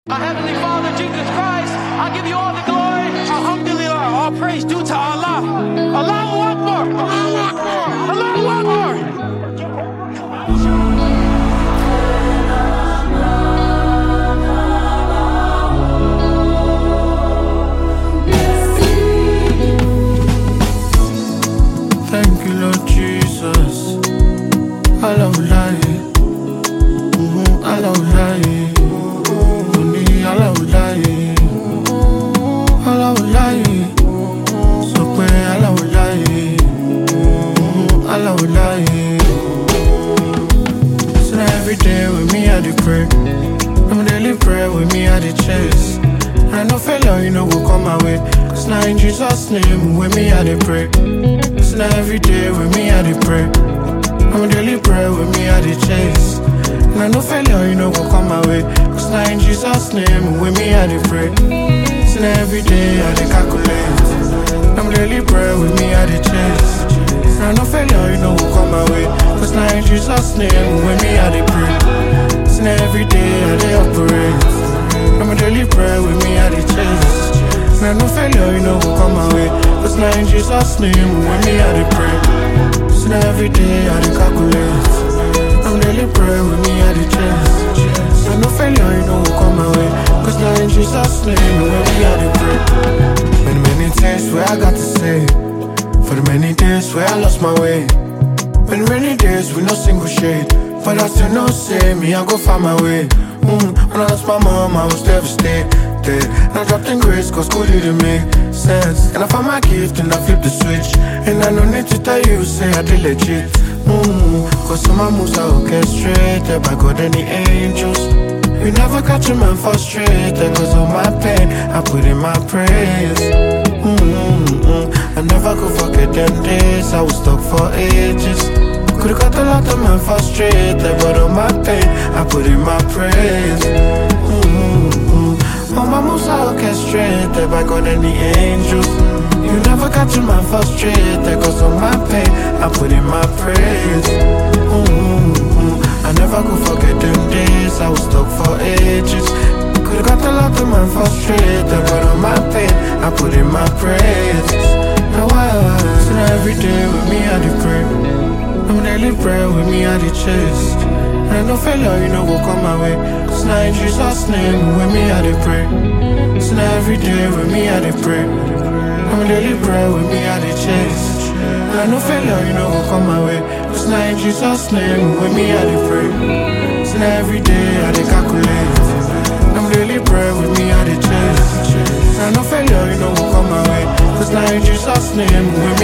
Our Heavenly Father, Jesus Christ, I give you all the glory. Alhamdulillah, all praise due to Allah. Allahu Akbar. Allahu Akbar. Allahu Akbar. Thank you, Lord Jesus. Allah will lie. Allah will lie. Only Allah will lie. Allah will lie. So pray Allah will lie. Allah will lie. So now every day with me I dey pray. I'm daily pray with me I dey chase. I know failure, you know, will come my way. Cause now in Jesus' name, with me I dey pray. So now every day with me I dey pray. I'm daily pray with me I dey chase. And I know failure, you know, will come my way. Cause now in Jesus' name, with me I dey pray. So now every day I dey calculate. I'm daily pray with me I dey chase. And I know failure, you know, will come my way. Cause now in Jesus' name, with me I dey pray. So now every day I dey operate. I'm a daily prayer with me, I dey chase. Man, no failure, you know, will come my way. Cause now in Jesus' name, with me, I dey pray. So now every day, I dey calculate. I'm a daily prayer with me, I dey chase. Man, no failure, you know, will come my way. Cause now in Jesus' name, with me, I dey pray. Many things where I got to say. For the many days where I lost my way. Many rainy days with no single shade. But I still know, say me, I go find my way. When I lost my mom, I was devastated. And I dropped in grades, cause school didn't make sense. And I found my gift and I flipped the switch. And I no need to tell you, say I did legit. Cause some of my moves are orchestrated by God and the angels. We never catch a man frustrated. Cause of my pain, I put in my praise. I never could forget them days, I was stuck for ages. Could've got a lot of man frustrated, but on my pain, I put in my praise. All my moves are orchestrated by God and the angels. You never catch a man frustrated, cause on my pain, I put in my praise. I never could forget them days, I was stuck for ages. Could've got a lot of man frustrated, but on my pain, I put in my praise. Now I so now every day with me I dey pray. I'm daily prayer with me, I dey chase. And I know failure, you know, will come my way. Cause now in Jesus' name, with me, I dey pray. So now every day with me, I dey pray. I'm daily prayer with me, I dey chase. And I know failure, you know, will come my way. Cause now in Jesus' name, with me, I dey pray. So now every day, I dey calculate. I'm daily prayer with me, I dey chase. And I know failure, you know, will come my way. Cause now in Jesus' name, with me,